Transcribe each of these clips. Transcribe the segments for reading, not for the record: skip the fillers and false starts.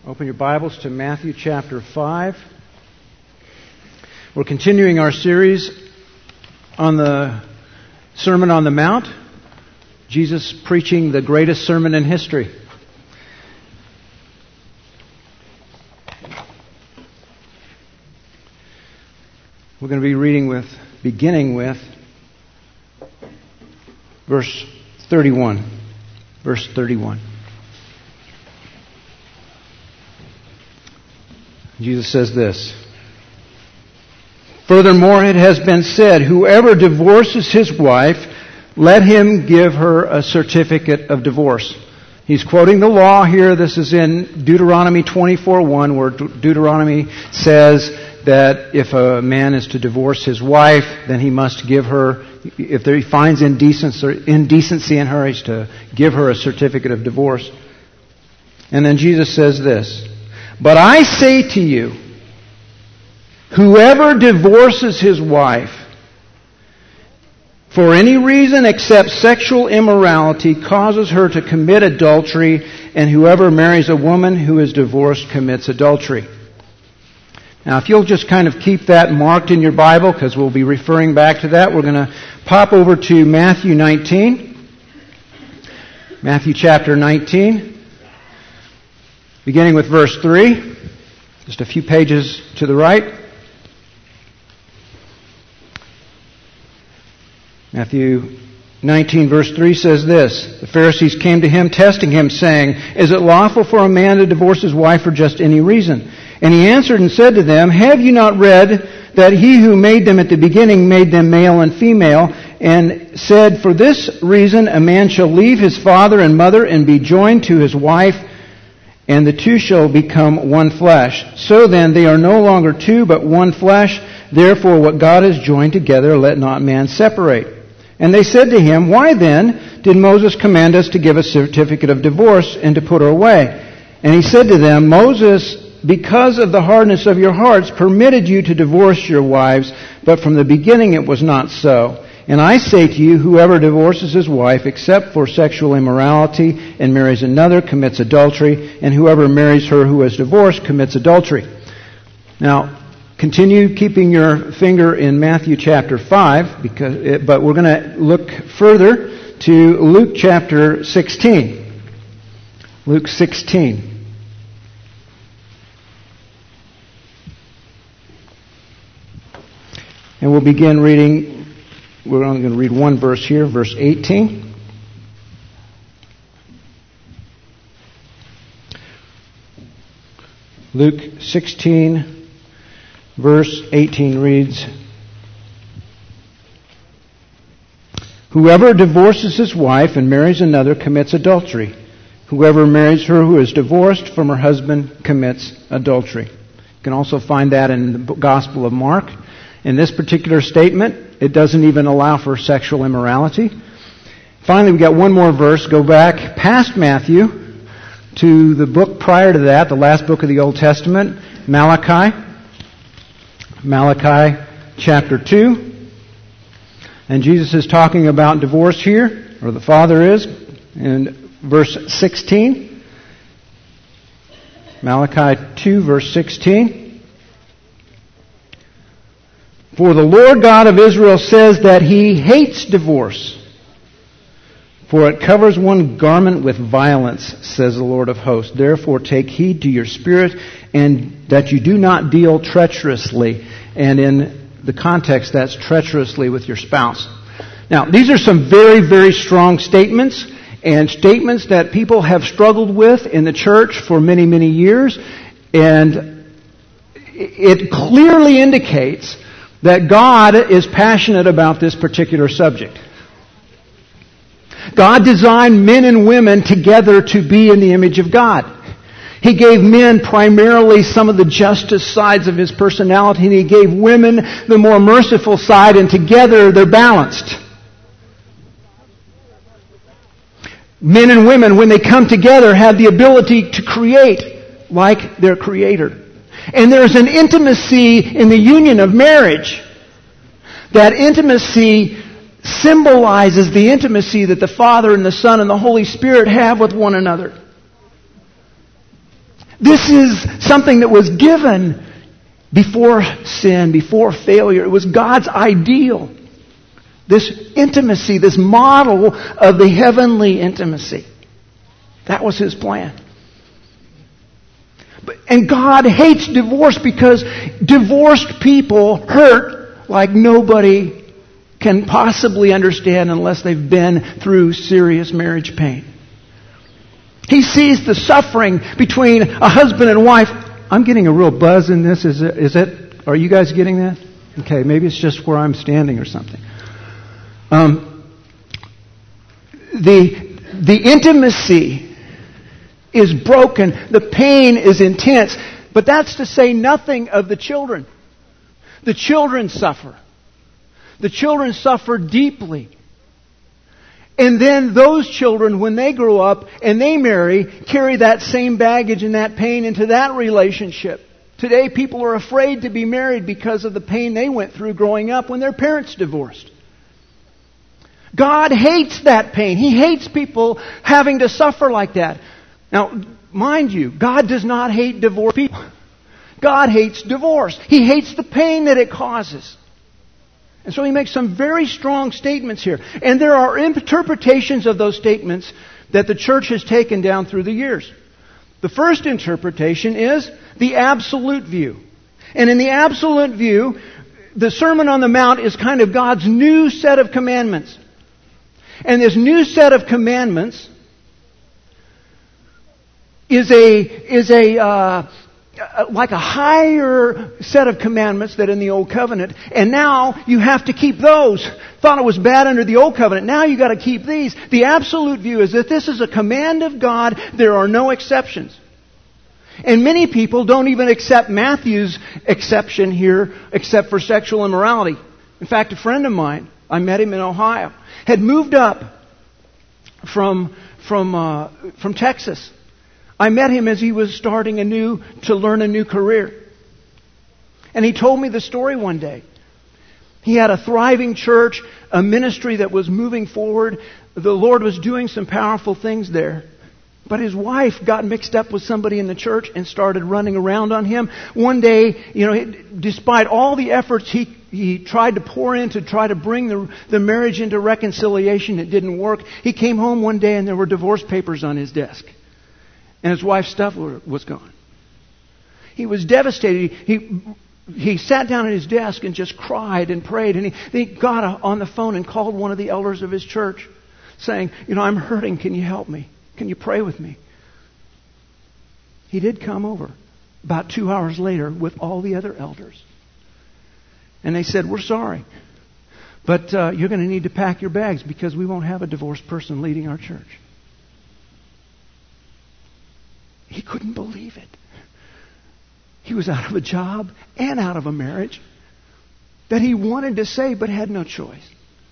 Open your Bibles to Matthew chapter 5. We're continuing our series on the Sermon on the Mount, Jesus preaching the greatest sermon in history. We're going to be beginning with verse 31. Verse 31. Jesus says this, "Furthermore, it has been said, whoever divorces his wife, let him give her a certificate of divorce." He's quoting the law here. This is in Deuteronomy 24:1, where Deuteronomy says that if a man is to divorce his wife, then he must give her, if he finds indecency in her, he's to give her a certificate of divorce. And then Jesus says this, "But I say to you, whoever divorces his wife for any reason except sexual immorality causes her to commit adultery, and whoever marries a woman who is divorced commits adultery." Now, if you'll just kind of keep that marked in your Bible, because we'll be referring back to that, we're going to pop over to Matthew 19. Matthew chapter 19. Beginning with verse 3, just a few pages to the right. Matthew 19 verse 3 says this, "The Pharisees came to him, testing him, saying, 'Is it lawful for a man to divorce his wife for just any reason?' And he answered and said to them, 'Have you not read that he who made them at the beginning made them male and female, and said, for this reason a man shall leave his father and mother and be joined to his wife, and the two shall become one flesh. So then they are no longer two, but one flesh. Therefore what God has joined together, let not man separate.' And they said to him, 'Why then did Moses command us to give a certificate of divorce and to put her away?' And he said to them, 'Moses, because of the hardness of your hearts, permitted you to divorce your wives, but from the beginning it was not so. And I say to you, whoever divorces his wife except for sexual immorality and marries another commits adultery, and whoever marries her who is divorced commits adultery." Now, continue keeping your finger in Matthew chapter 5, but we're going to look further to Luke chapter 16. Luke 16. And we'll begin reading. We're only going to read one verse here, verse 18. Luke 16, verse 18 reads, "Whoever divorces his wife and marries another commits adultery. Whoever marries her who is divorced from her husband commits adultery." You can also find that in the Gospel of Mark. In this particular statement, it doesn't even allow for sexual immorality. Finally, we've got one more verse. Go back past Matthew to the book prior to that, the last book of the Old Testament, Malachi. Malachi chapter 2. And Jesus is talking about divorce here, or the Father is, in verse 16. Malachi 2, verse 16. "For the Lord God of Israel says that He hates divorce, for it covers one garment with violence, says the Lord of hosts. Therefore take heed to your spirit, and that you do not deal treacherously." And in the context, that's treacherously with your spouse. Now, these are some very, very strong statements, and statements that people have struggled with in the church for many, many years. And it clearly indicates that God is passionate about this particular subject. God designed men and women together to be in the image of God. He gave men primarily some of the justice sides of His personality, and He gave women the more merciful side, and together they're balanced. Men and women, when they come together, have the ability to create like their Creator. And there's an intimacy in the union of marriage. That intimacy symbolizes the intimacy that the Father and the Son and the Holy Spirit have with one another. This is something that was given before sin, before failure. It was God's ideal. This intimacy, this model of the heavenly intimacy. That was His plan. And God hates divorce because divorced people hurt like nobody can possibly understand unless they've been through serious marriage pain. He sees the suffering between a husband and wife. I'm getting a real buzz in this. Is it? Are you guys getting that? Okay, maybe it's just where I'm standing or something. The intimacy is broken. The pain is intense. But that's to say nothing of the children. The children suffer. The children suffer deeply. And then those children, when they grow up and they marry, carry that same baggage and that pain into that relationship. Today, people are afraid to be married because of the pain they went through growing up when their parents divorced. God hates that pain. He hates people having to suffer like that. Now, mind you, God does not hate divorced people. God hates divorce. He hates the pain that it causes. And so He makes some very strong statements here. And there are interpretations of those statements that the church has taken down through the years. The first interpretation is the absolute view. And in the absolute view, the Sermon on the Mount is kind of God's new set of commandments. And this new set of commandments is like a higher set of commandments than in the Old Covenant. And now you have to keep those. Thought it was bad under the Old Covenant. Now you got to keep these. The absolute view is that this is a command of God. There are no exceptions. And many people don't even accept Matthew's exception here, except for sexual immorality. In fact, a friend of mine, I met him in Ohio, had moved up from Texas. I met him as he was starting to learn a new career. And he told me the story one day. He had a thriving church, a ministry that was moving forward. The Lord was doing some powerful things there. But his wife got mixed up with somebody in the church and started running around on him. One day, despite all the efforts he tried to pour in to try to bring the marriage into reconciliation, it didn't work. He came home one day and there were divorce papers on his desk. And his wife's stuff was gone. He was devastated. He sat down at his desk and just cried and prayed. And he got on the phone and called one of the elders of his church saying, I'm hurting. Can you help me? Can you pray with me? He did come over about 2 hours later with all the other elders. And they said, we're sorry, but you're going to need to pack your bags because we won't have a divorced person leading our church. He couldn't believe it. He was out of a job and out of a marriage that he wanted to save but had no choice.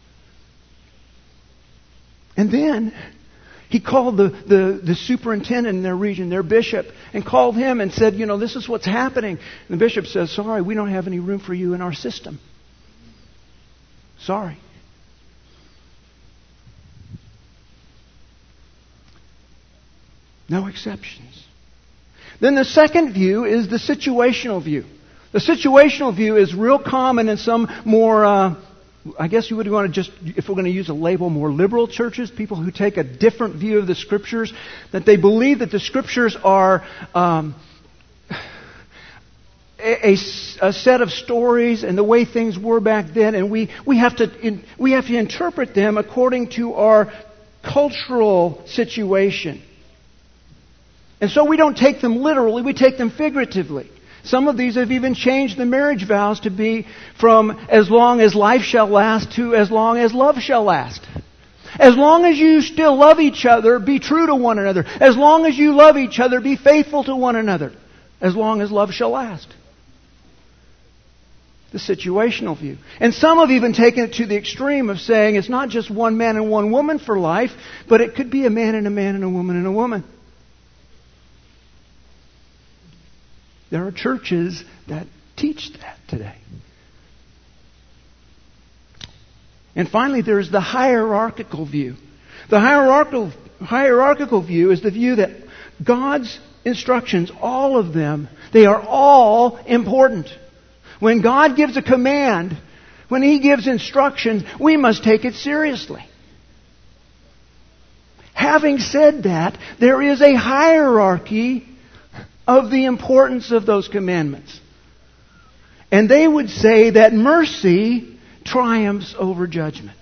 And then he called the superintendent in their region, their bishop, and called him and said, this is what's happening. And the bishop says, sorry, we don't have any room for you in our system. Sorry. No exceptions. Then the second view is the situational view. The situational view is real common in some more, I guess you would want to just, if we're going to use a label, more liberal churches, people who take a different view of the Scriptures, that they believe that the Scriptures are a set of stories and the way things were back then, and we have to interpret them according to our cultural situation. And so we don't take them literally, we take them figuratively. Some of these have even changed the marriage vows to be from as long as life shall last to as long as love shall last. As long as you still love each other, be true to one another. As long as you love each other, be faithful to one another. As long as love shall last. The situational view. And some have even taken it to the extreme of saying it's not just one man and one woman for life, but it could be a man and a man and a woman and a woman. There are churches that teach that today. And finally, there's the hierarchical view. The hierarchical view is the view that God's instructions, all of them, they are all important. When God gives a command, when He gives instructions, we must take it seriously. Having said that, there is a hierarchy of the importance of those commandments. And they would say that mercy triumphs over judgment.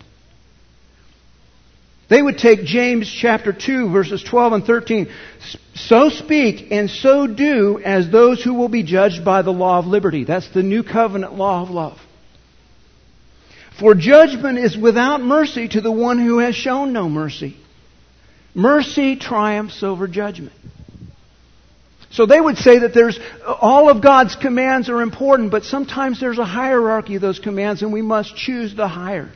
They would take James chapter 2, verses 12 and 13. So speak and so do as those who will be judged by the law of liberty. That's the new covenant law of love. For judgment is without mercy to the one who has shown no mercy. Mercy triumphs over judgment. So they would say that all of God's commands are important, but sometimes there's a hierarchy of those commands and we must choose the higher.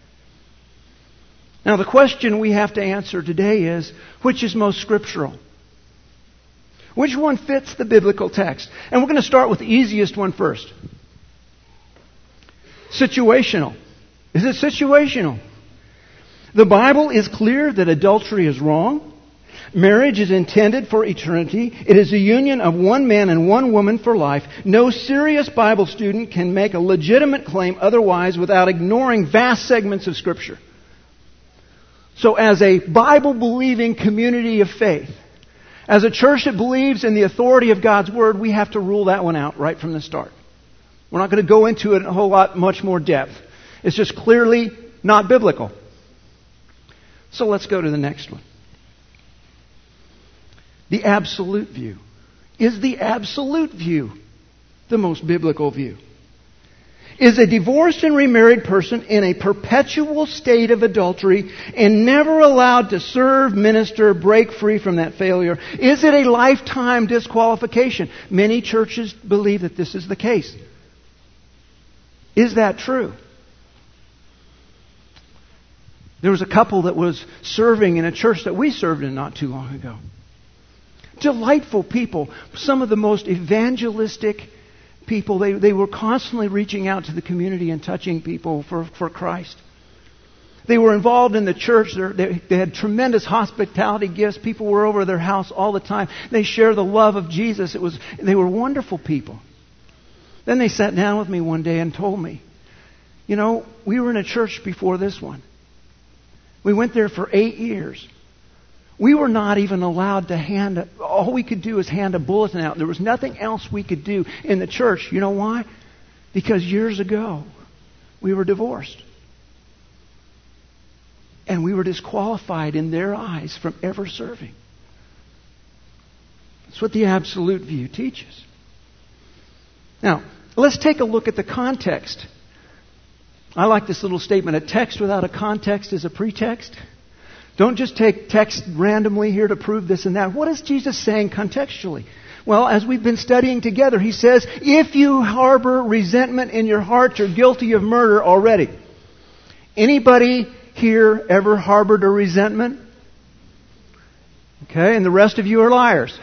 Now the question we have to answer today is, which is most scriptural? Which one fits the biblical text? And we're going to start with the easiest one first. Situational. Is it situational? The Bible is clear that adultery is wrong. Marriage is intended for eternity. It is a union of one man and one woman for life. No serious Bible student can make a legitimate claim otherwise without ignoring vast segments of Scripture. So as a Bible-believing community of faith, as a church that believes in the authority of God's Word, we have to rule that one out right from the start. We're not going to go into it in a whole lot much more depth. It's just clearly not biblical. So let's go to the next one. The absolute view. Is the absolute view the most biblical view? Is a divorced and remarried person in a perpetual state of adultery and never allowed to serve, minister, break free from that failure? Is it a lifetime disqualification? Many churches believe that this is the case. Is that true? There was a couple that was serving in a church that we served in not too long ago. Delightful people. Some of the most evangelistic people. They were constantly reaching out to the community and touching people for Christ. They were involved in the church. They had tremendous hospitality gifts. People were over their house all the time. They shared the love of Jesus. They were wonderful people. Then they sat down with me one day and told me, we were in a church before this one. We went there for 8 years. We were not even allowed to all we could do is hand a bulletin out. There was nothing else we could do in the church. You know why? Because years ago, we were divorced. And we were disqualified in their eyes from ever serving. That's what the absolute view teaches. Now, let's take a look at the context. I like this little statement. A text without a context is a pretext. Don't just take text randomly here to prove this and that. What is Jesus saying contextually? Well, as we've been studying together, He says, if you harbor resentment in your heart, you're guilty of murder already. Anybody here ever harbored a resentment? Okay, and the rest of you are liars.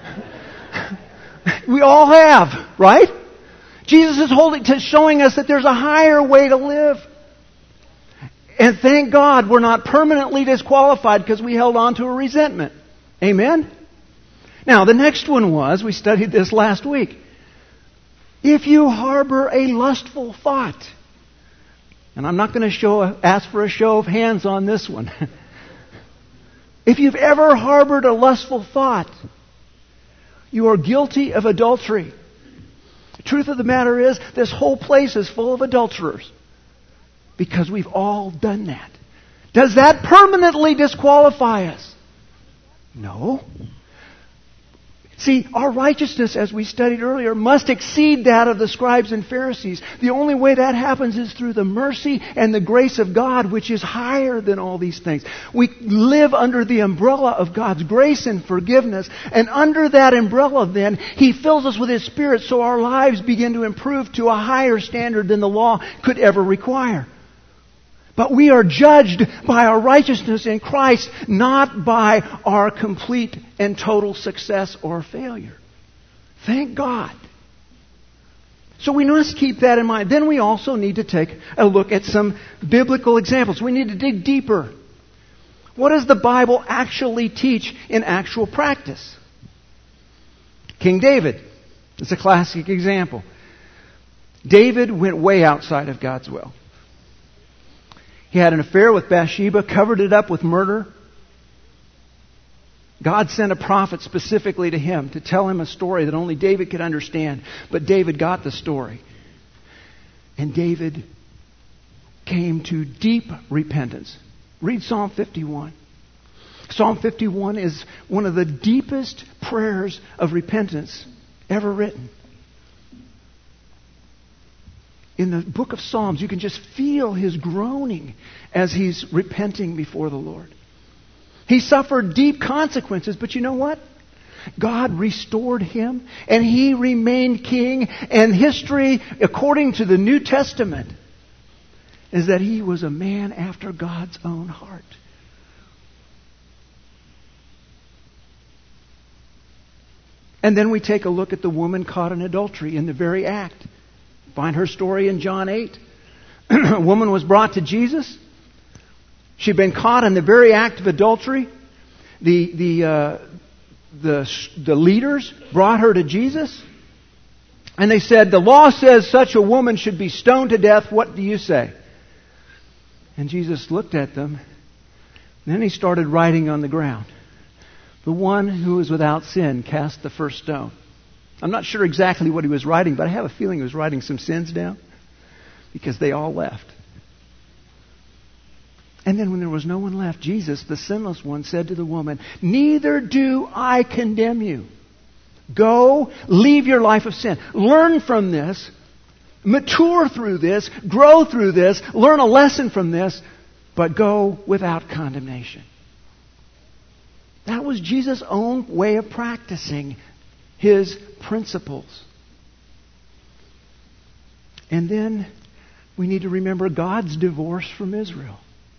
We all have, right? Jesus is showing us that there's a higher way to live. And thank God we're not permanently disqualified because we held on to a resentment. Amen? Now, the next one we studied this last week. If you harbor a lustful thought, and I'm not going to ask for a show of hands on this one. If you've ever harbored a lustful thought, you are guilty of adultery. The truth of the matter is, this whole place is full of adulterers. Because we've all done that. Does that permanently disqualify us? No. See, our righteousness, as we studied earlier, must exceed that of the scribes and Pharisees. The only way that happens is through the mercy and the grace of God, which is higher than all these things. We live under the umbrella of God's grace and forgiveness, and under that umbrella then, He fills us with His Spirit so our lives begin to improve to a higher standard than the law could ever require. But we are judged by our righteousness in Christ, not by our complete and total success or failure. Thank God. So we must keep that in mind. Then we also need to take a look at some biblical examples. We need to dig deeper. What does the Bible actually teach in actual practice? King David is a classic example. David went way outside of God's will. He had an affair with Bathsheba, covered it up with murder. God sent a prophet specifically to him to tell him a story that only David could understand. But David got the story. And David came to deep repentance. Read Psalm 51. Psalm 51 is one of the deepest prayers of repentance ever written. In the book of Psalms, you can just feel his groaning as he's repenting before the Lord. He suffered deep consequences, but you know what? God restored him, and he remained king. And history, according to the New Testament, is that he was a man after God's own heart. And then we take a look at the woman caught in adultery in the very act. Find her story in John 8. A woman was brought to Jesus. She'd been caught in the very act of adultery. The leaders brought her to Jesus. And they said, "The law says such a woman should be stoned to death. What do you say?" And Jesus looked at them. And then he started writing on the ground. "The one who is without sin cast the first stone." I'm not sure exactly what he was writing, but I have a feeling he was writing some sins down, because they all left. And then when there was no one left, Jesus, the sinless one, said to the woman, "Neither do I condemn you. Go, leave your life of sin. Learn from this. Mature through this. Grow through this. Learn a lesson from this. But go without condemnation." That was Jesus' own way of practicing his principles. And then we need to remember God's divorce from Israel.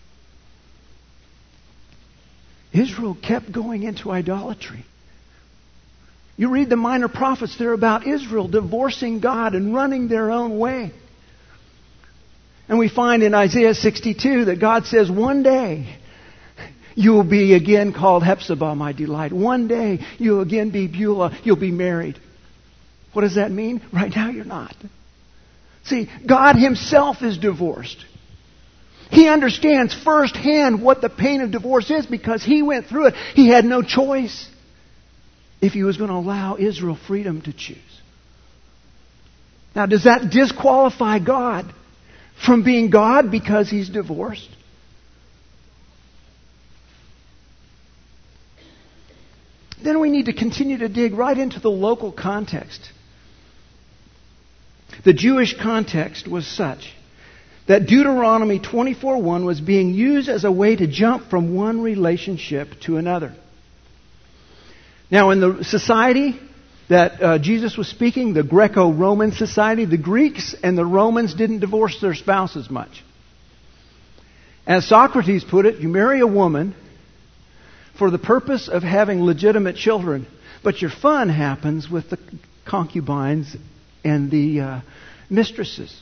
Israel kept going into idolatry. You read the minor prophets, they're about Israel divorcing God and running their own way. And we find in Isaiah 62 that God says, "One day you will be again called Hephzibah, my delight. One day you'll again be Beulah. You'll be married." What does that mean? Right now you're not. See, God himself is divorced. He understands firsthand what the pain of divorce is because he went through it. He had no choice if he was going to allow Israel freedom to choose. Now, does that disqualify God from being God because he's divorced? Then we need to continue to dig right into the local context. The Jewish context was such that Deuteronomy 24:1 was being used as a way to jump from one relationship to another. Now, in the society that Jesus was speaking, the Greco-Roman society, the Greeks and the Romans didn't divorce their spouses much. As Socrates put it, you marry a woman for the purpose of having legitimate children, but your fun happens with the concubines and the mistresses.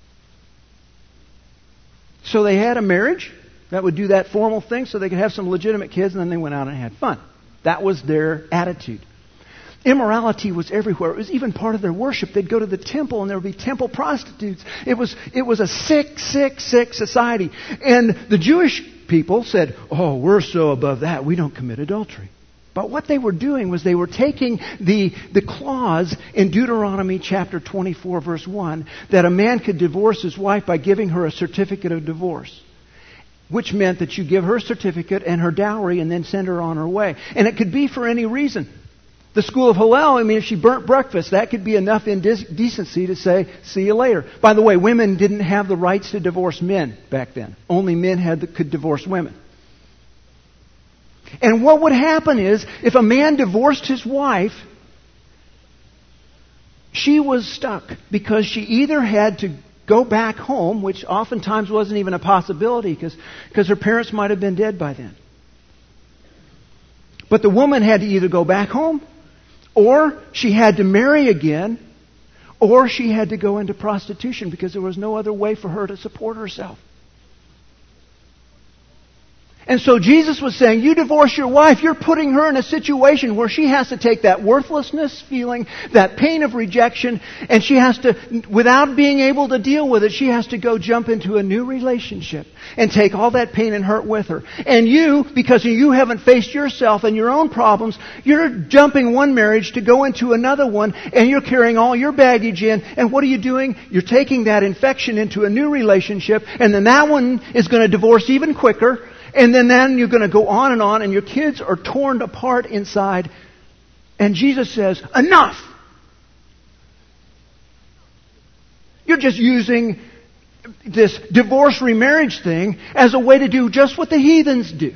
So they had a marriage that would do that formal thing so they could have some legitimate kids, and then they went out and had fun. That was their attitude. Immorality was everywhere. It was even part of their worship. They'd go to the temple and there would be temple prostitutes. It was a sick society. And the Jewish people said, "Oh, we're so above that, we don't commit adultery." But what they were doing was they were taking the clause in Deuteronomy chapter 24, verse 1, that a man could divorce his wife by giving her a certificate of divorce, which meant that you give her a certificate and her dowry and then send her on her way. And it could be for any reason. The school of Hillel, if she burnt breakfast, that could be enough indecency to say, "See you later." By the way, women didn't have the rights to divorce men back then. Only men could divorce women. And what would happen is, if a man divorced his wife, she was stuck because she either had to go back home, which oftentimes wasn't even a possibility because her parents might have been dead by then. But the woman had to either go back home, or she had to marry again, or she had to go into prostitution because there was no other way for her to support herself. And so Jesus was saying, you divorce your wife, you're putting her in a situation where she has to take that worthlessness feeling, that pain of rejection, and she has to, without being able to deal with it, she has to go jump into a new relationship and take all that pain and hurt with her. And you, because you haven't faced yourself and your own problems, you're jumping one marriage to go into another one, and you're carrying all your baggage in, and what are you doing? You're taking that infection into a new relationship, and then that one is going to divorce even quicker. And then you're going to go on, and your kids are torn apart inside. And Jesus says, enough! You're just using this divorce remarriage thing as a way to do just what the heathens do.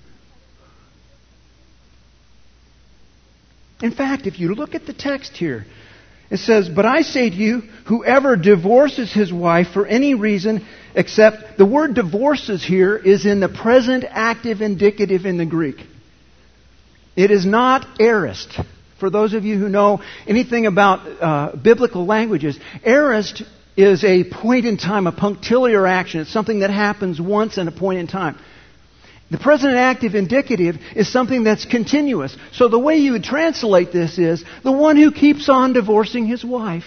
In fact, if you look at the text here, it says, but I say to you, whoever divorces his wife for any reason except, the word divorces here is in the present active indicative in the Greek. It is not aorist. For those of you who know anything about biblical languages, aorist is a point in time, a punctiliar action. It's something that happens once in a point in time. The present active indicative is something that's continuous. So the way you would translate this is the one who keeps on divorcing his wife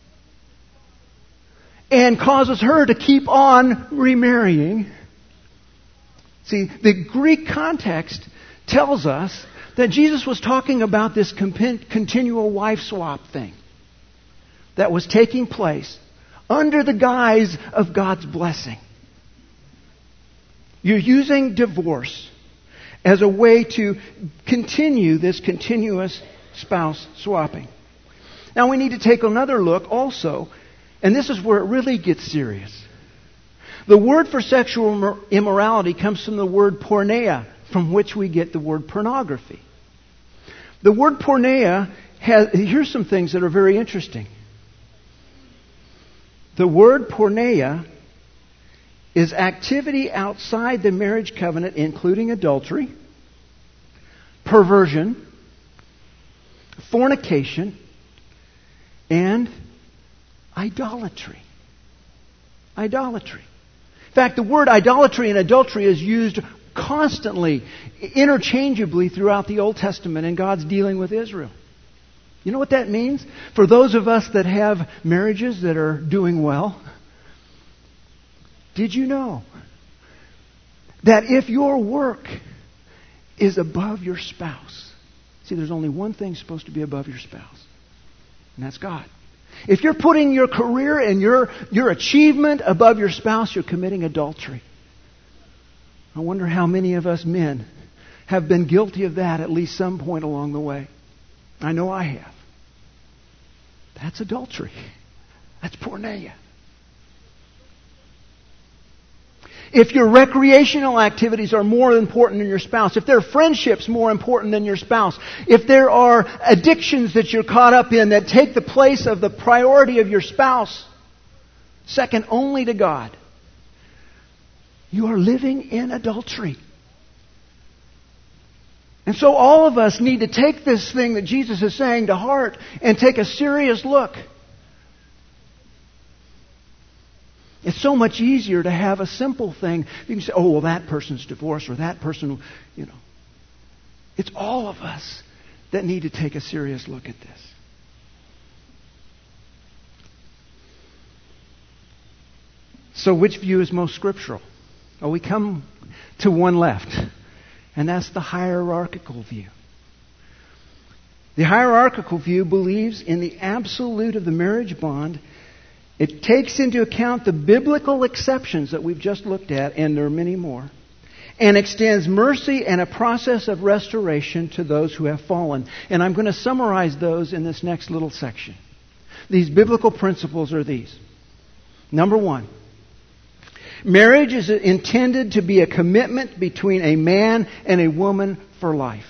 and causes her to keep on remarrying. See, the Greek context tells us that Jesus was talking about this continual wife swap thing that was taking place under the guise of God's blessing. You're using divorce as a way to continue this continuous spouse swapping. Now we need to take another look also, and this is where it really gets serious. The word for sexual immorality comes from the word porneia, from which we get the word pornography. The word porneia here's some things that are very interesting. The word porneia is activity outside the marriage covenant, including adultery, perversion, fornication, and idolatry. Idolatry. In fact, the word idolatry and adultery is used constantly, interchangeably throughout the Old Testament in God's dealing with Israel. You know what that means? For those of us that have marriages that are doing well, did you know that if your work is above your spouse, see, there's only one thing supposed to be above your spouse, and that's God. If you're putting your career and your achievement above your spouse, you're committing adultery. I wonder how many of us men have been guilty of that at least some point along the way. I know I have. That's adultery. That's porneia. If your recreational activities are more important than your spouse, if there are friendships more important than your spouse, if there are addictions that you're caught up in that take the place of the priority of your spouse, second only to God, you are living in adultery. And so all of us need to take this thing that Jesus is saying to heart and take a serious look. It's so much easier to have a simple thing. You can say, oh, well, that person's divorced or that person, you know. It's all of us that need to take a serious look at this. So which view is most scriptural? Well, we come to one left, and that's the hierarchical view. The hierarchical view believes in the absolute of the marriage bond. It takes into account the biblical exceptions that we've just looked at, and there are many more, and extends mercy and a process of restoration to those who have fallen. And I'm going to summarize those in this next little section. These biblical principles are these. Number one, marriage is intended to be a commitment between a man and a woman for life.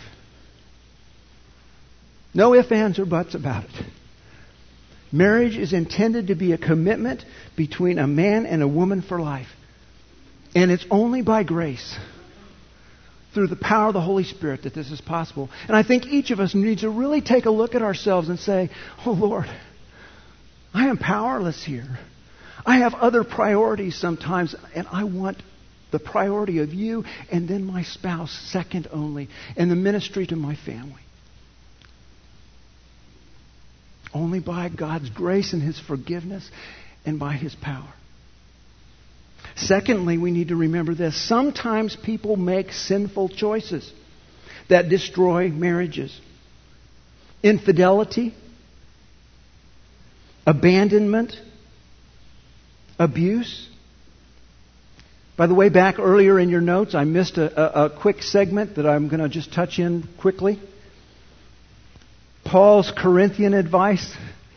No ifs, ands, or buts about it. Marriage is intended to be a commitment between a man and a woman for life. And it's only by grace, through the power of the Holy Spirit, that this is possible. And I think each of us needs to really take a look at ourselves and say, oh Lord, I am powerless here. I have other priorities sometimes, and I want the priority of you, and then my spouse second only, and the ministry to my family. Only by God's grace and His forgiveness and by His power. Secondly, we need to remember this. Sometimes people make sinful choices that destroy marriages. Infidelity, abandonment, abuse. By the way, back earlier in your notes, I missed a quick segment that I'm going to just touch in quickly. Paul's Corinthian advice.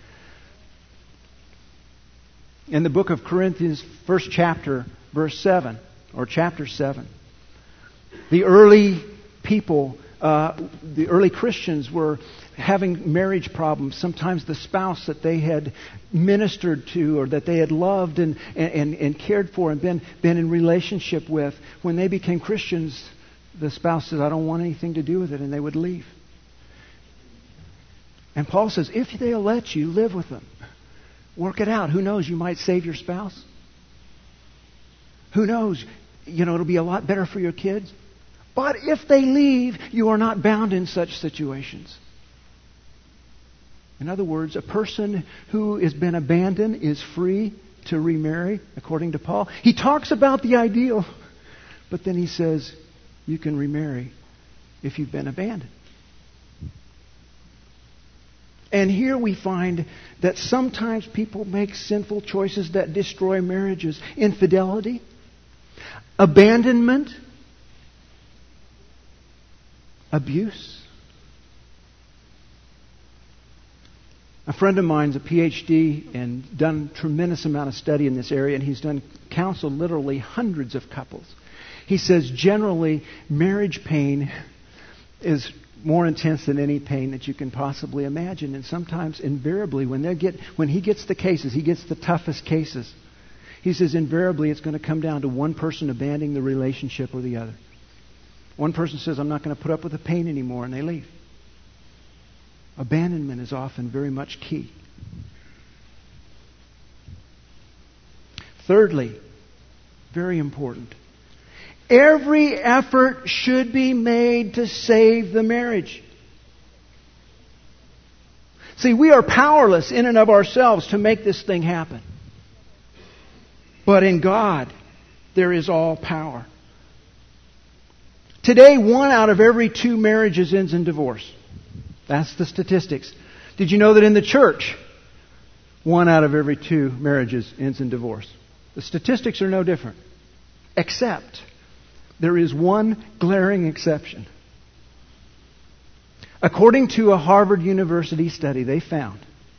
In the book of Corinthians, first chapter, verse 7, or chapter 7. The early people, the early Christians were having marriage problems. Sometimes the spouse that they had ministered to or that they had loved and cared for and been in relationship with, when they became Christians, the spouse says, I don't want anything to do with it, and they would leave. And Paul says, if they'll let you, live with them. Work it out. Who knows? You might save your spouse. Who knows? It'll be a lot better for your kids. But if they leave, you are not bound in such situations. In other words, a person who has been abandoned is free to remarry, according to Paul. He talks about the ideal, but then he says, you can remarry if you've been abandoned. And here we find that sometimes people make sinful choices that destroy marriages. Infidelity, abandonment, abuse. A friend of mine's a PhD and done a tremendous amount of study in this area, and he's counseled literally hundreds of couples. He says generally marriage pain is more intense than any pain that you can possibly imagine. And sometimes, invariably, when he gets the cases, he gets the toughest cases. He says invariably it's going to come down to one person abandoning the relationship or the other. One person says, I'm not going to put up with the pain anymore, and they leave. Abandonment is often very much key. Thirdly, very important, every effort should be made to save the marriage. See, we are powerless in and of ourselves to make this thing happen. But in God, there is all power. Today, 1 out of every 2 marriages ends in divorce. That's the statistics. Did you know that in the church, 1 out of every 2 marriages ends in divorce? The statistics are no different. Except there is one glaring exception. According to a Harvard University study, they found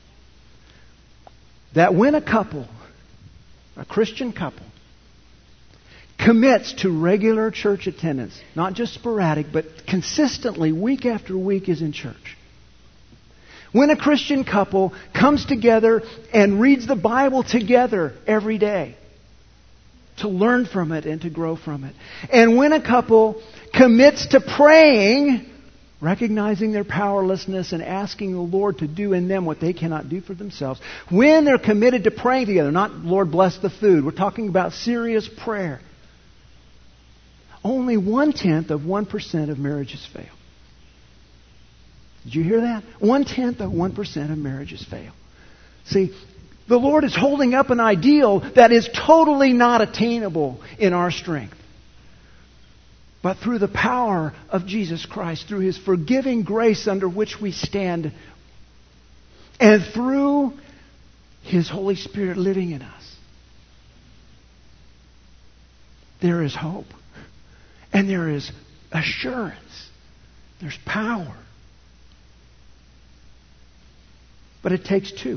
that when a couple, a Christian couple, commits to regular church attendance, not just sporadic, but consistently week after week is in church. When a Christian couple comes together and reads the Bible together every day, to learn from it and to grow from it. And when a couple commits to praying, recognizing their powerlessness and asking the Lord to do in them what they cannot do for themselves. When they're committed to praying together, not Lord bless the food, we're talking about serious prayer. Only 0.1% of marriages fail. Did you hear that? 0.1% of marriages fail. See, the Lord is holding up an ideal that is totally not attainable in our strength. But through the power of Jesus Christ, through His forgiving grace under which we stand, and through His Holy Spirit living in us, there is hope. And there is assurance. There's power. But it takes 2.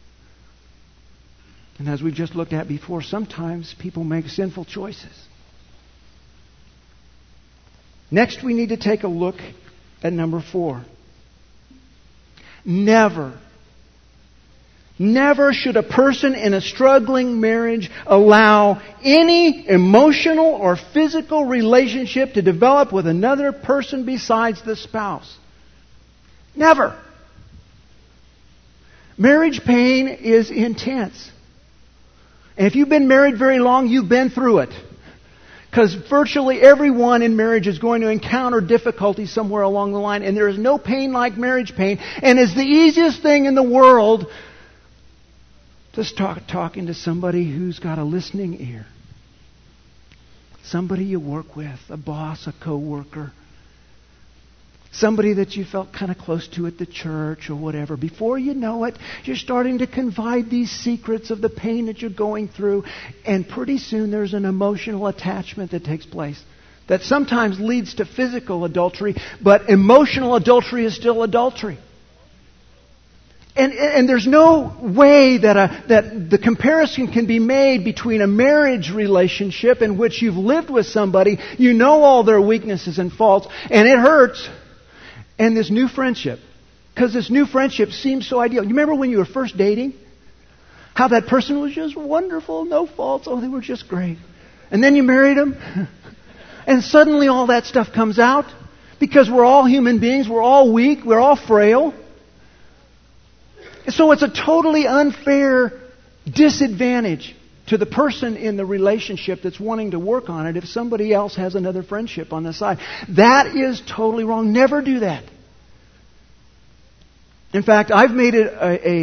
And as we just looked at before, sometimes people make sinful choices. Next, we need to take a look at number 4. Never should a person in a struggling marriage allow any emotional or physical relationship to develop with another person besides the spouse. Never. Marriage pain is intense. And if you've been married very long, you've been through it. Because virtually everyone in marriage is going to encounter difficulty somewhere along the line, and there is no pain like marriage pain. And it's the easiest thing in the world to start talking to somebody who's got a listening ear. Somebody you work with, a boss, a co-worker. Somebody that you felt kind of close to at the church or whatever. Before you know it, you're starting to confide these secrets of the pain that you're going through. And pretty soon there's an emotional attachment that takes place that sometimes leads to physical adultery, but emotional adultery is still adultery. And there's no way that the comparison can be made between a marriage relationship in which you've lived with somebody, you know all their weaknesses and faults, and it hurts, and this new friendship. Because this new friendship seems so ideal. You remember when you were first dating? How that person was just wonderful, no faults. Oh, they were just great. And then you married them. And suddenly all that stuff comes out. Because we're all human beings. We're all weak. We're all frail. So it's a totally unfair disadvantage to the person in the relationship that's wanting to work on it if somebody else has another friendship on the side. That is totally wrong. Never do that. In fact, I've made it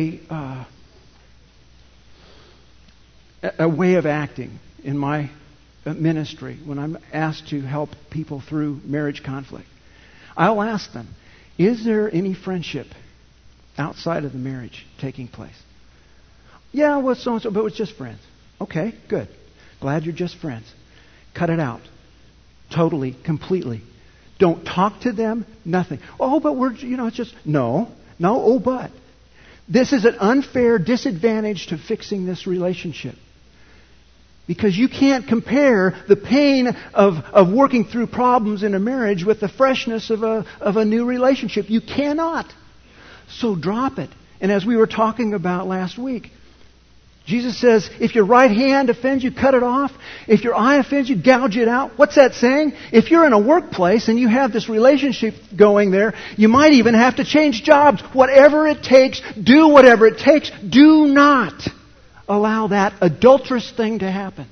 a way of acting in my ministry when I'm asked to help people through marriage conflict. I'll ask them, is there any friendship outside of the marriage taking place? Yeah, well, so-and-so, but it's just friends. Okay, good. Glad you're just friends. Cut it out. Totally, completely. Don't talk to them, nothing. Oh, but it's just, no, oh, but. This is an unfair disadvantage to fixing this relationship. Because you can't compare the pain of working through problems in a marriage with the freshness of a new relationship. You cannot. So drop it. And as we were talking about last week, Jesus says, if your right hand offends you, cut it off. If your eye offends you, gouge it out. What's that saying? If you're in a workplace and you have this relationship going there, you might even have to change jobs. Whatever it takes, do whatever it takes. Do not allow that adulterous thing to happen.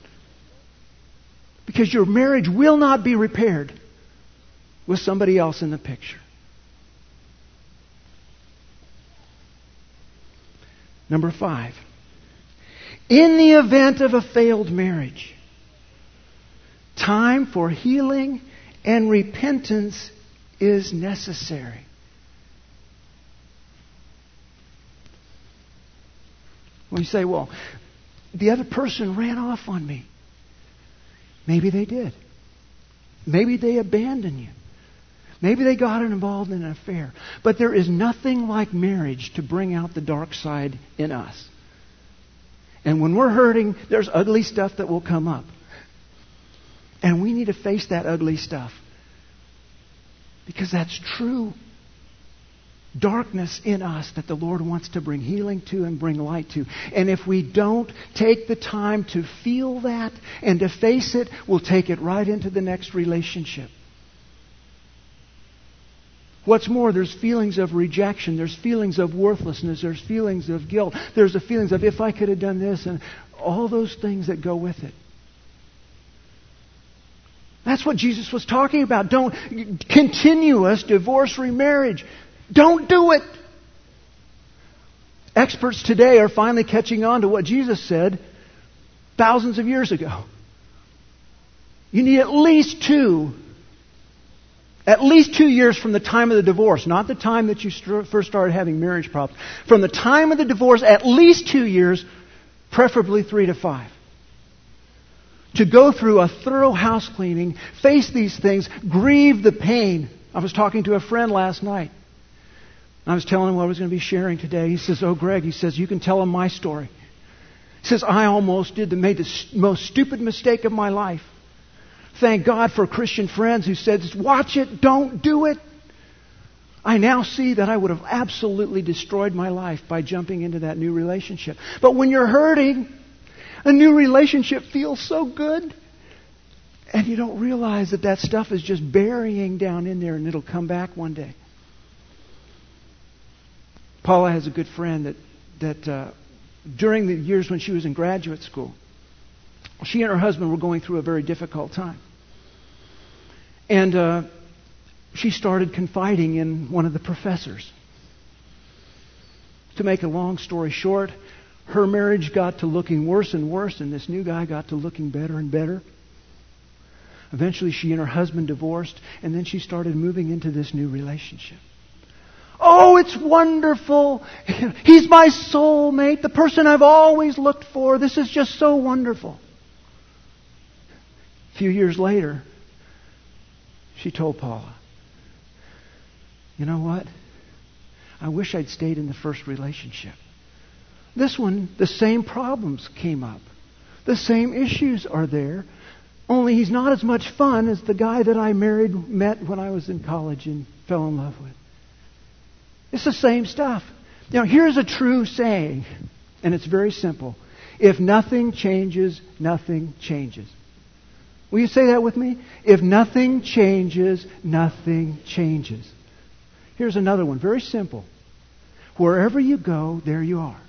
Because your marriage will not be repaired with somebody else in the picture. Number 5. In the event of a failed marriage, time for healing and repentance is necessary. When you say, well, the other person ran off on me. Maybe they did. Maybe they abandoned you. Maybe they got involved in an affair. But there is nothing like marriage to bring out the dark side in us. And when we're hurting, there's ugly stuff that will come up. And we need to face that ugly stuff. Because that's true darkness in us that the Lord wants to bring healing to and bring light to. And if we don't take the time to feel that and to face it, we'll take it right into the next relationship. What's more, there's feelings of rejection, there's feelings of worthlessness, there's feelings of guilt, there's the feelings of if I could have done this, and all those things that go with it. That's what Jesus was talking about. Don't continuous divorce remarriage. Don't do it. Experts today are finally catching on to what Jesus said thousands of years ago. You need at least 2 years from the time of the divorce, not the time that you first started having marriage problems. From the time of the divorce, at least 2 years, preferably 3 to 5. To go through a thorough house cleaning, face these things, grieve the pain. I was talking to a friend last night. I was telling him what I was going to be sharing today. He says, oh, Greg, he says, you can tell him my story. He says, I almost made the most stupid mistake of my life. Thank God for Christian friends who said, watch it, don't do it. I now see that I would have absolutely destroyed my life by jumping into that new relationship. But when you're hurting, a new relationship feels so good. And you don't realize that stuff is just burying down in there and it'll come back one day. Paula has a good friend that during the years when she was in graduate school, she and her husband were going through a very difficult time. And she started confiding in one of the professors. To make a long story short, her marriage got to looking worse and worse, and this new guy got to looking better and better. Eventually, she and her husband divorced, and then she started moving into this new relationship. Oh, it's wonderful. He's my soulmate, the person I've always looked for. This is just so wonderful. A few years later, she told Paula, you know what? I wish I'd stayed in the first relationship. This one, the same problems came up. The same issues are there. Only he's not as much fun as the guy that I met when I was in college and fell in love with. It's the same stuff. Now, here's a true saying, and it's very simple. If nothing changes, nothing changes. Will you say that with me? If nothing changes, nothing changes. Here's another one, very simple. Wherever you go, there you are.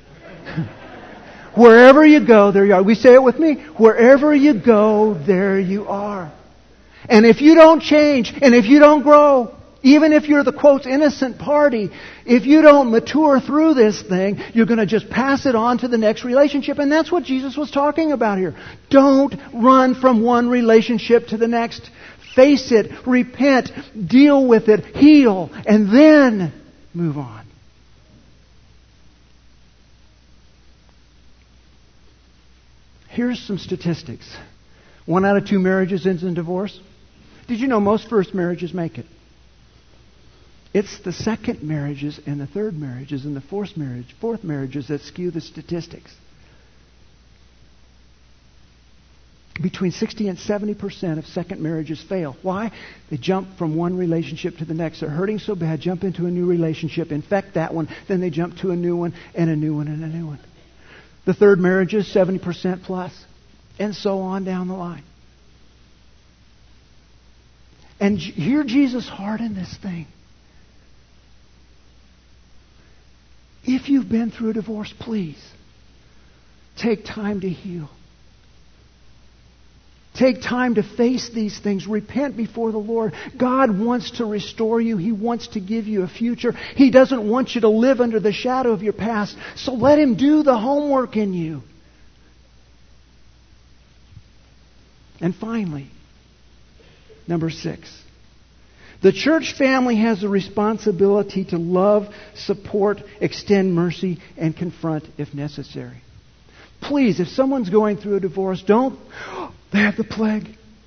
Wherever you go, there you are. We say it with me. Wherever you go, there you are. And if you don't change, and if you don't grow, even if you're the, quote, innocent party, if you don't mature through this thing, you're going to just pass it on to the next relationship. And that's what Jesus was talking about here. Don't run from one relationship to the next. Face it, repent, deal with it, heal, and then move on. Here's some statistics. 1 out of 2 marriages ends in divorce. Did you know most first marriages make it? It's the second marriages and the third marriages and the fourth marriages that skew the statistics. Between 60 and 70% of second marriages fail. Why? They jump from one relationship to the next. They're hurting so bad, jump into a new relationship, infect that one, then they jump to a new one, and a new one, and a new one. The third marriages, 70% plus, and so on down the line. And hear Jesus' heart in this thing. If you've been through a divorce, please take time to heal. Take time to face these things. Repent before the Lord. God wants to restore you. He wants to give you a future. He doesn't want you to live under the shadow of your past. So let Him do the homework in you. And finally, number 6. The church family has a responsibility to love, support, extend mercy, and confront if necessary. Please, if someone's going through a divorce, they have the plague.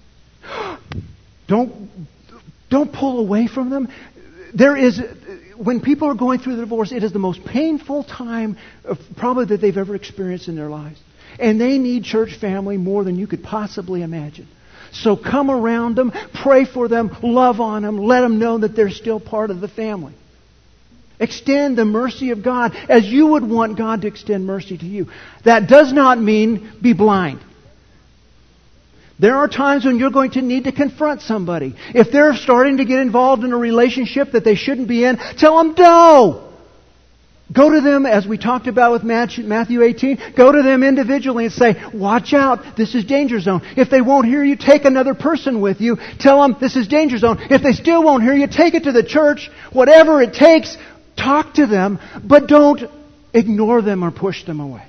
Don't pull away from them. When people are going through the divorce, it is the most painful time probably that they've ever experienced in their lives. And they need church family more than you could possibly imagine. So come around them, pray for them, love on them, let them know that they're still part of the family. Extend the mercy of God as you would want God to extend mercy to you. That does not mean be blind. There are times when you're going to need to confront somebody. If they're starting to get involved in a relationship that they shouldn't be in, tell them no. Go to them, as we talked about with Matthew 18, go to them individually and say, watch out, this is danger zone. If they won't hear you, take another person with you. Tell them this is danger zone. If they still won't hear you, take it to the church. Whatever it takes, talk to them, but don't ignore them or push them away.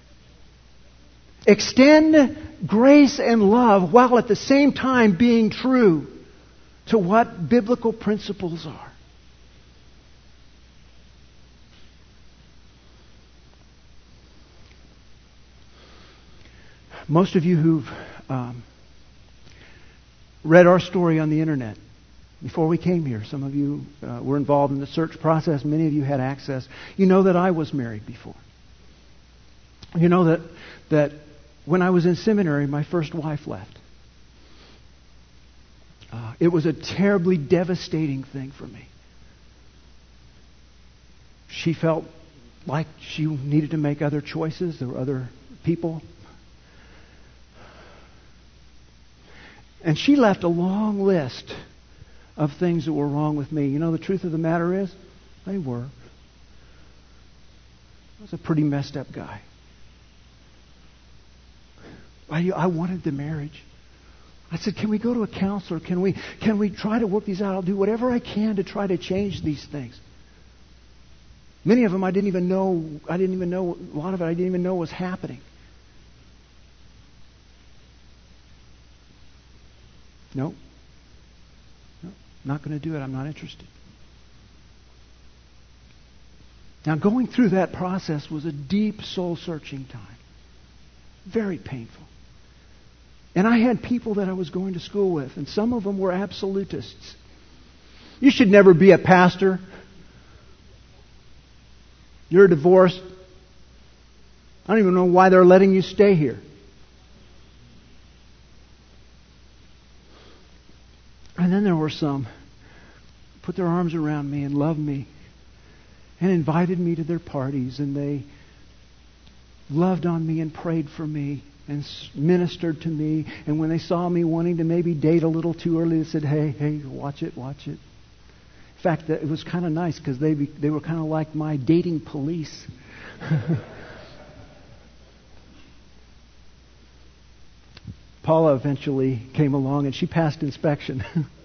Extend grace and love while at the same time being true to what biblical principles are. Most of you who've read our story on the internet before we came here, some of you were involved in the search process, many of you had access. You know that I was married before. You know that when I was in seminary, my first wife left. It was a terribly devastating thing for me. She felt like she needed to make other choices. There were other people. And she left a long list of things that were wrong with me. You know, the truth of the matter is, they were. I was a pretty messed up guy. I wanted the marriage. I said, can we go to a counselor? Can we try to work these out? I'll do whatever I can to try to change these things. Many of them I didn't even know, a lot of it I didn't even know was happening. No, not going to do it. I'm not interested. Now, going through that process was a deep soul-searching time. Very painful. And I had people that I was going to school with, and some of them were absolutists. You should never be a pastor. You're divorced. I don't even know why they're letting you stay here. And then there were some who put their arms around me and loved me and invited me to their parties, and they loved on me and prayed for me and ministered to me. And when they saw me wanting to maybe date a little too early, they said, hey, watch it. In fact, it was kind of nice because they were kind of like my dating police. Paula eventually came along and she passed inspection.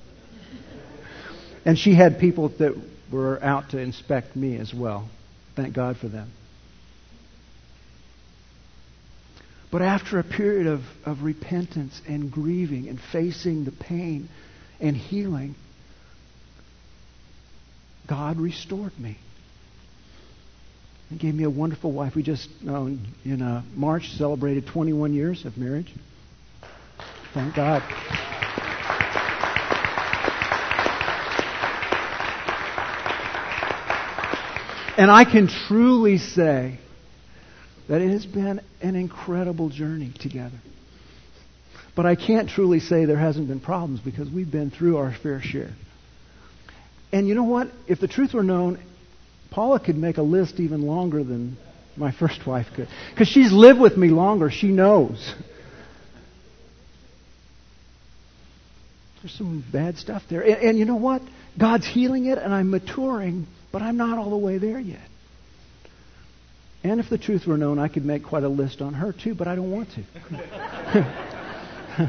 And she had people that were out to inspect me as well. Thank God for them. But after a period of repentance and grieving and facing the pain and healing, God restored me and gave me a wonderful wife. We just, in March, celebrated 21 years of marriage. Thank God. And I can truly say that it has been an incredible journey together. But I can't truly say there hasn't been problems because we've been through our fair share. And you know what? If the truth were known, Paula could make a list even longer than my first wife could. Because she's lived with me longer. She knows. There's some bad stuff there. And you know what? God's healing it and I'm maturing, but I'm not all the way there yet. And if the truth were known, I could make quite a list on her too, but I don't want to.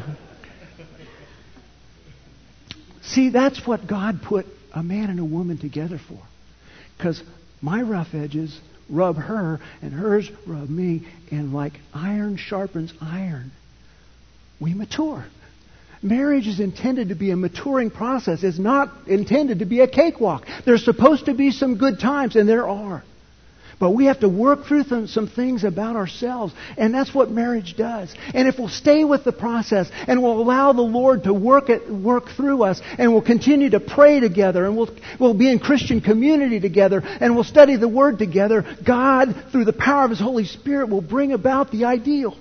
See, that's what God put a man and a woman together for. Because my rough edges rub her and hers rub me, and like iron sharpens iron, we mature. Marriage is intended to be a maturing process. It's not intended to be a cakewalk. There's supposed to be some good times, and there are. But we have to work through some things about ourselves, and that's what marriage does. And if we'll stay with the process, and we'll allow the Lord to work through us, and we'll continue to pray together, and we'll be in Christian community together, and we'll study the Word together, God, through the power of His Holy Spirit, will bring about the ideal.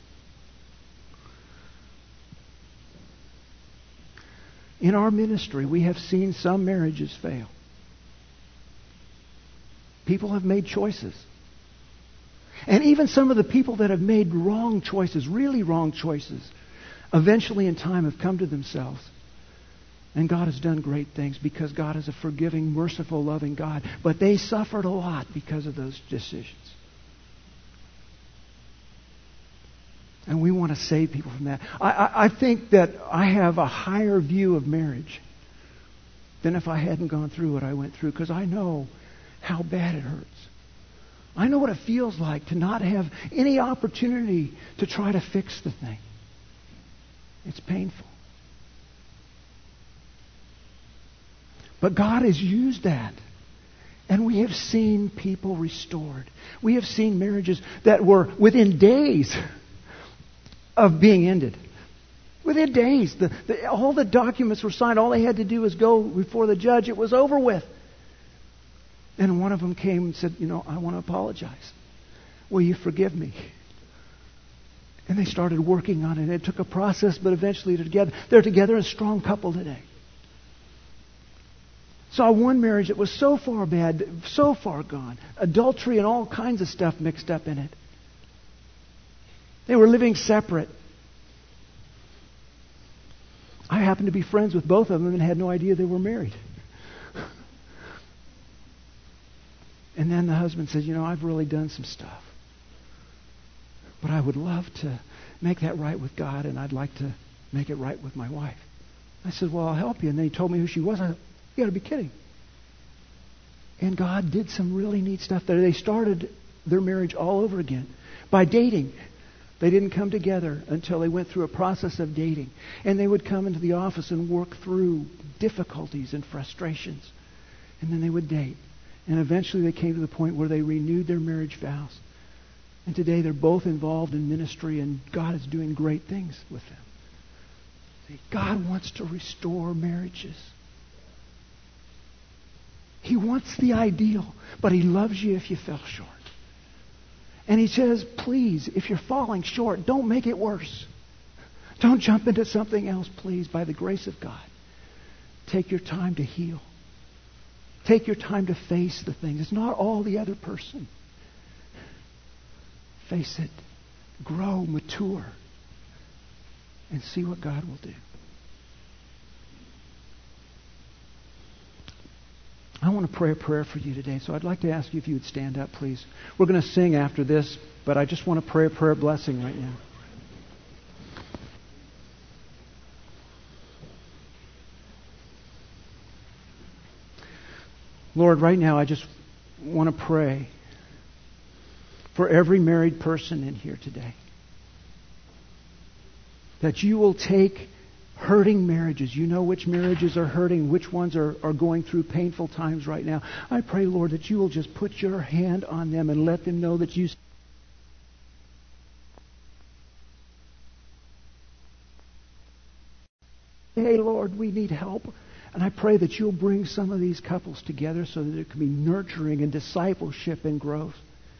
In our ministry, we have seen some marriages fail. People have made choices. And even some of the people that have made wrong choices, really wrong choices, eventually in time have come to themselves. And God has done great things because God is a forgiving, merciful, loving God. But they suffered a lot because of those decisions. And we want to save people from that. I think that I have a higher view of marriage than if I hadn't gone through what I went through, because I know how bad it hurts. I know what it feels like to not have any opportunity to try to fix the thing. It's painful. But God has used that. And we have seen people restored. We have seen marriages that were within days of being ended. Within days. All the documents were signed. All they had to do was go before the judge. It was over with. And one of them came and said, I want to apologize. Will you forgive me? And they started working on it. It took a process, but eventually they're together, a strong couple today. Saw one marriage that was so far bad, so far gone. Adultery and all kinds of stuff mixed up in it. They were living separate. I happened to be friends with both of them and had no idea they were married. And then the husband said, I've really done some stuff. but I would love to make that right with God, and I'd like to make it right with my wife. I said, well, I'll help you. And then he told me who she was. I said, you got to be kidding. And God did some really neat stuff there. They started their marriage all over again by dating. They didn't come together until they went through a process of dating. And they would come into the office and work through difficulties and frustrations. And then they would date. And eventually they came to the point where they renewed their marriage vows. And today they're both involved in ministry, and God is doing great things with them. See, God wants to restore marriages. He wants the ideal, but He loves you if you fell short. And He says, please, if you're falling short, don't make it worse. Don't jump into something else, please, by the grace of God. Take your time to heal. Take your time to face the things. It's not all the other person. Face it. Grow, mature, and see what God will do. I want to pray a prayer for you today, so I'd like to ask you if you would stand up, please. We're going to sing after this, but I just want to pray a prayer of blessing right now. Lord, right now I just want to pray for every married person in here today, that you will take hurting marriages. You know which marriages are hurting, which ones are going through painful times right now. I pray, Lord, that you will just put your hand on them and let them know that you... Hey, Lord, we need help. And I pray that you'll bring some of these couples together so that there can be nurturing and discipleship and growth.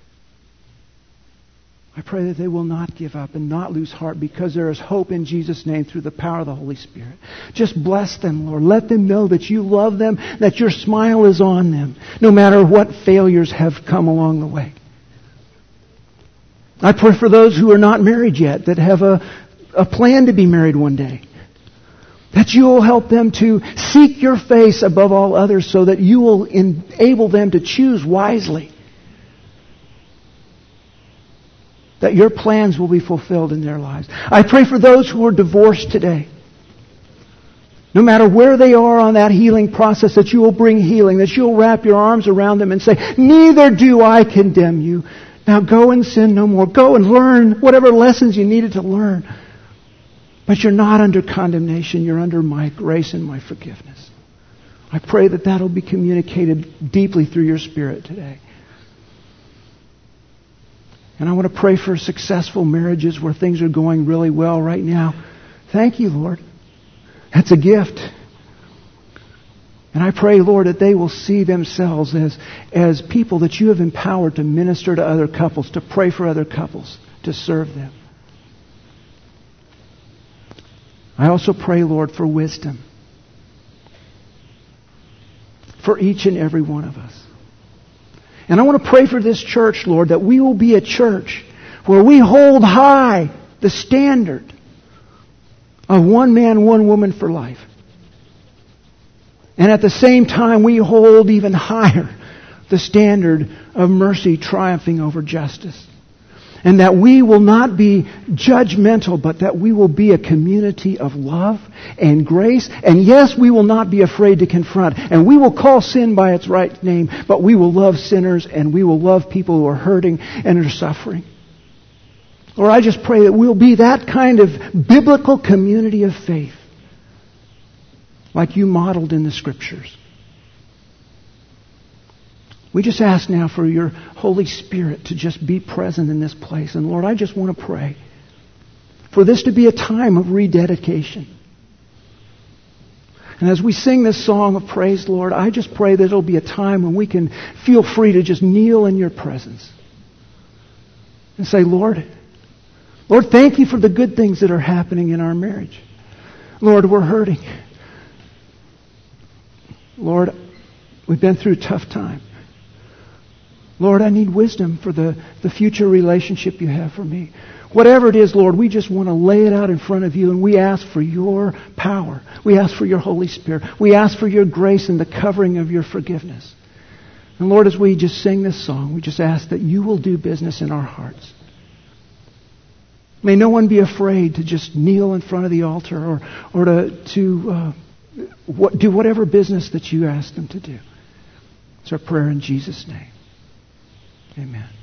I pray that they will not give up and not lose heart, because there is hope in Jesus' name through the power of the Holy Spirit. Just bless them, Lord. Let them know that you love them, that your smile is on them, no matter what failures have come along the way. I pray for those who are not married yet, that have a plan to be married one day, that you will help them to seek your face above all others, so that you will enable them to choose wisely, that your plans will be fulfilled in their lives. I pray for those who are divorced today. No matter where they are on that healing process, that you will bring healing, that you'll wrap your arms around them and say, neither do I condemn you. Now go and sin no more. Go and learn whatever lessons you needed to learn. But you're not under condemnation. You're under my grace and my forgiveness. I pray that that will be communicated deeply through your Spirit today. And I want to pray for successful marriages where things are going really well right now. Thank you, Lord. That's a gift. And I pray, Lord, that they will see themselves as people that you have empowered to minister to other couples, to pray for other couples, to serve them. I also pray, Lord, for wisdom for each and every one of us. And I want to pray for this church, Lord, that we will be a church where we hold high the standard of one man, one woman for life. And at the same time, we hold even higher the standard of mercy triumphing over justice. And that we will not be judgmental, but that we will be a community of love and grace. And yes, we will not be afraid to confront. And we will call sin by its right name, but we will love sinners, and we will love people who are hurting and are suffering. Lord, I just pray that we'll be that kind of biblical community of faith, like you modeled in the Scriptures. We just ask now for your Holy Spirit to just be present in this place. And Lord, I just want to pray for this to be a time of rededication. And as we sing this song of praise, Lord, I just pray that it'll be a time when we can feel free to just kneel in your presence and say, Lord, thank you for the good things that are happening in our marriage. Lord, we're hurting. Lord, we've been through a tough time. Lord, I need wisdom for the future relationship you have for me. Whatever it is, Lord, we just want to lay it out in front of you, and we ask for your power. We ask for your Holy Spirit. We ask for your grace and the covering of your forgiveness. And Lord, as we just sing this song, we just ask that you will do business in our hearts. May no one be afraid to just kneel in front of the altar or to do whatever business that you ask them to do. It's our prayer in Jesus' name. Amen.